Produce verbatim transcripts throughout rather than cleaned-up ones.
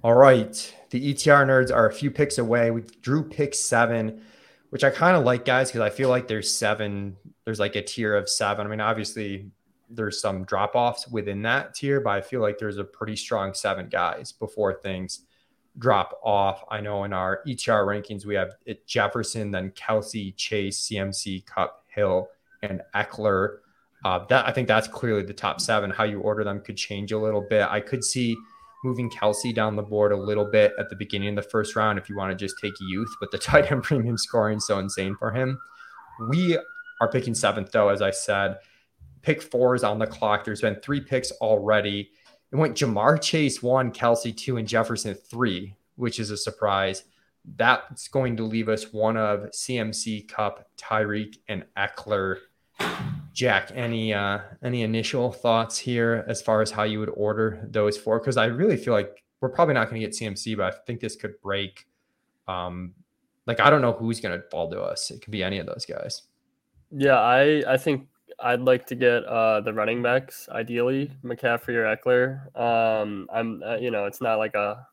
All right. The E T R nerds are a few picks away. We drew pick seven, which I kind of like, guys, because I feel like there's seven. There's like a tier of seven. I mean, obviously, there's some drop offs within that tier, but I feel like there's a pretty strong seven guys before things drop off. I know in our E T R rankings, we have it Jefferson, then Kelsey, Chase, C M C, Kupp, Hill, and Eckler. Uh, that I think that's clearly the top seven. How you order them could change a little bit. I could see moving Kelsey down the board a little bit at the beginning of the first round if you want to just take youth, but the tight end premium scoring is so insane for him. We are picking seventh, though, as I said. Pick four is on the clock. There's been three picks already. It went Jamar Chase one, Kelsey two, and Jefferson three, which is a surprise. That's going to leave us one of C M C, Kupp, Tyreek, and Eckler. Jack, any uh, any initial thoughts here as far as how you would order those four? Because I really feel like we're probably not going to get C M C, but I think this could break. Um, like, I don't know who's going to fall to us. It could be any of those guys. Yeah, I, I think I'd like to get uh, the running backs, ideally, McCaffrey or Eckler. Um, I'm, uh, you know, it's not like a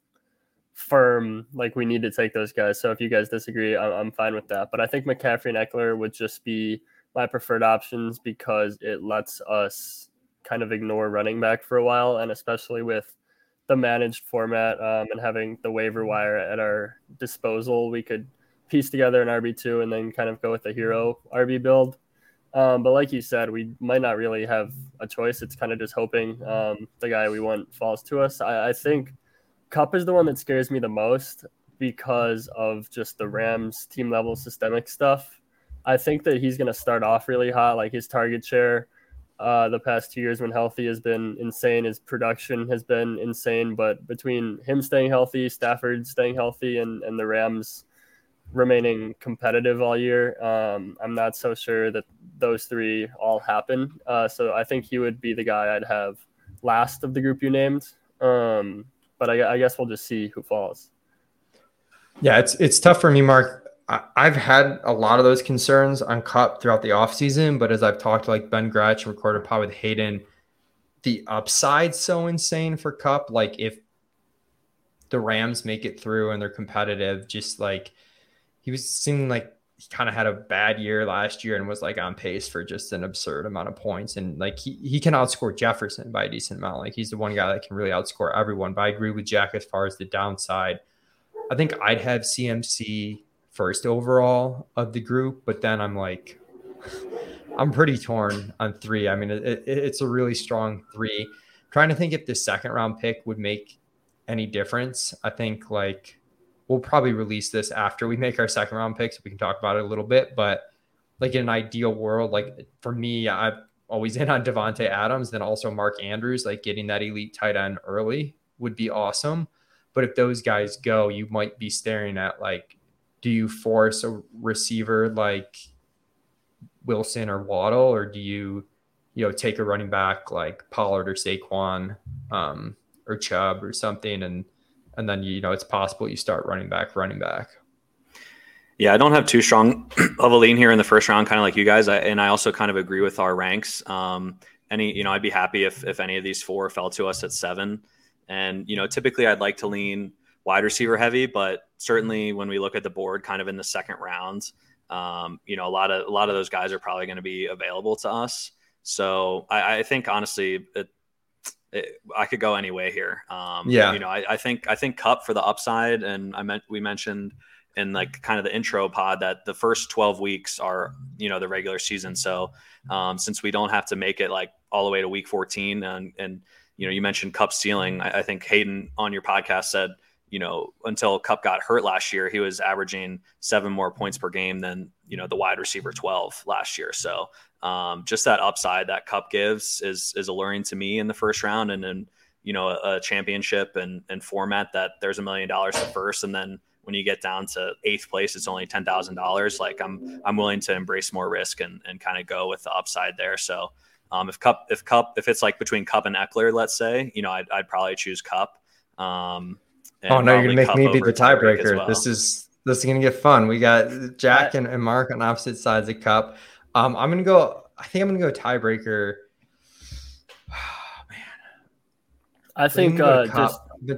firm, like we need to take those guys. So if you guys disagree, I'm, I'm fine with that. But I think McCaffrey and Eckler would just be my preferred options because it lets us kind of ignore running back for a while. And especially with the managed format um, and having the waiver wire at our disposal, we could piece together an R B two and then kind of go with a hero R B build. Um, but like you said, we might not really have a choice. It's kind of just hoping um, the guy we want falls to us. I, I think Kupp is the one that scares me the most because of just the Rams team level systemic stuff. I think that he's going to start off really hot. Like his target share uh, the past two years when healthy has been insane. His production has been insane. But between him staying healthy, Stafford staying healthy, and, and the Rams remaining competitive all year, um, I'm not so sure that those three all happen. Uh, so I think he would be the guy I'd have last of the group you named. Um, but I, I guess we'll just see who falls. Yeah, it's it's tough for me, Mark. I've had a lot of those concerns on Kupp throughout the offseason, but as I've talked to like Ben Gretch, recorded pod with Hayden, the upside's so insane for Kupp. Like if the Rams make it through and they're competitive, just like he was seeming like he kind of had a bad year last year and was like on pace for just an absurd amount of points. And like he, he can outscore Jefferson by a decent amount. Like he's the one guy that can really outscore everyone. But I agree with Jack as far as the downside. I think I'd have C M C first overall of the group, but then I'm like, I'm pretty torn on three. I mean, it, it, it's a really strong three. I'm trying to think if the second round pick would make any difference. I think like we'll probably release this after we make our second round pick, so we can talk about it a little bit. But like in an ideal world, like for me, I'm always in on Devontae Adams, then also Mark Andrews. Like getting that elite tight end early would be awesome. But if those guys go, you might be staring at like, do you force a receiver like Wilson or Waddle, or do you, you know, take a running back like Pollard or Saquon um, or Chubb or something, and and then you know it's possible you start running back, running back. Yeah, I don't have too strong of a lean here in the first round, kind of like you guys, I, and I also kind of agree with our ranks. Um, any, you know, I'd be happy if if any of these four fell to us at seven, and you know, typically I'd like to lean wide receiver heavy, but certainly when we look at the board kind of in the second round, um, you know, a lot of, a lot of those guys are probably going to be available to us. So I, I think honestly, it, it, I could go any way here. Um, yeah. You know, I, I think, I think Kupp for the upside. And I meant, we mentioned in like kind of the intro pod that the first twelve weeks are, you know, the regular season. So um, since we don't have to make it like all the way to week fourteen and, and, you know, you mentioned Kupp ceiling. I, I think Hayden on your podcast said, you know, until Kupp got hurt last year, he was averaging seven more points per game than, you know, the wide receiver twelve last year. So um, just that upside that Kupp gives is is alluring to me in the first round. And then, you know, a, a championship and, and format that there's a million dollars at first. And then when you get down to eighth place, it's only ten thousand dollars. Like I'm, I'm willing to embrace more risk and, and kind of go with the upside there. So um, if Kupp, if Kupp, if it's like between Kupp and Eckler, let's say, you know, I'd, I'd probably choose Kupp. Um, oh no, you're gonna make Kupp me be the tiebreaker. well. This is this is gonna get fun. We got Jack and, and Mark on opposite sides of Kupp. Um, I'm gonna go. I think I'm gonna go tiebreaker. Oh, man, I think uh, just but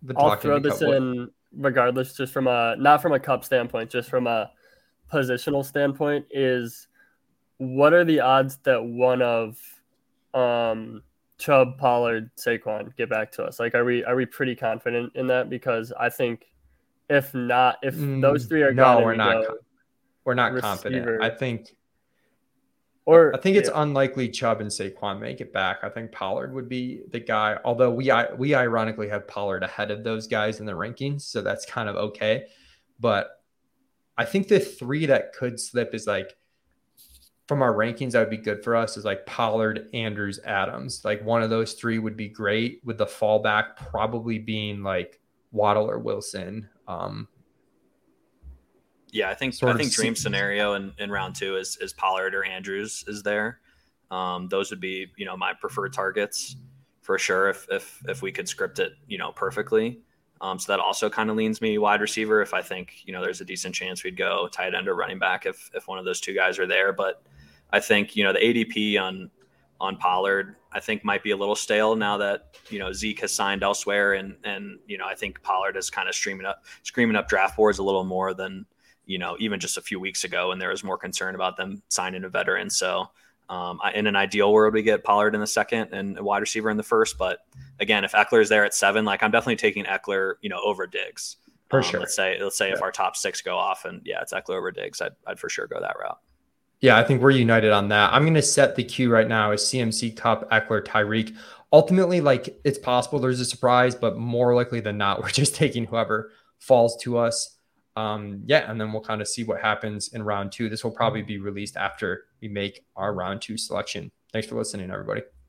I'll throw this in regardless, just from a not from a Cup standpoint, just from a positional standpoint, is what are the odds that one of um, Chubb, Pollard, Saquon get back to us? Like, are we are we pretty confident in that? Because I think if not, if mm, those three are no, gone, we're we not. Go, we're not receiver, confident. I think. Or I think it's yeah. unlikely Chubb and Saquon make it back. I think Pollard would be the guy. Although we we ironically have Pollard ahead of those guys in the rankings, so that's kind of okay. But I think the three that could slip is like from our rankings that would be good for us is like Pollard, Andrews, Adams. Like one of those three would be great, with the fallback probably being like Waddle or Wilson. Um, Yeah, I think I think dream scenario in, in round two is is Pollard or Andrews is there. Um, those would be, you know, my preferred targets for sure if if if we could script it, you know, perfectly. Um, so that also kind of leans me wide receiver if I think, you know, there's a decent chance we'd go tight end or running back if if one of those two guys are there. But I think, you know, the A D P on on Pollard I think might be a little stale now that, you know, Zeke has signed elsewhere, and and you know I think Pollard is kind of streaming up screaming up draft boards a little more than, you know, even just a few weeks ago when there was more concern about them signing a veteran. So um, I, in an ideal world, we get Pollard in the second and a wide receiver in the first. But again, if Eckler is there at seven, like I'm definitely taking Eckler, you know, over Diggs. For um, sure. Let's say, let's say yeah. if our top six go off and yeah, it's Eckler over Diggs, I'd, I'd for sure go that route. Yeah, I think we're united on that. I'm going to set the queue right now as C M C, Kupp, Eckler, Tyreek. Ultimately, like it's possible there's a surprise, but more likely than not, we're just taking whoever falls to us. Um, yeah, and then we'll kind of see what happens in round two. This will probably be released after we make our round two selection. Thanks for listening, everybody.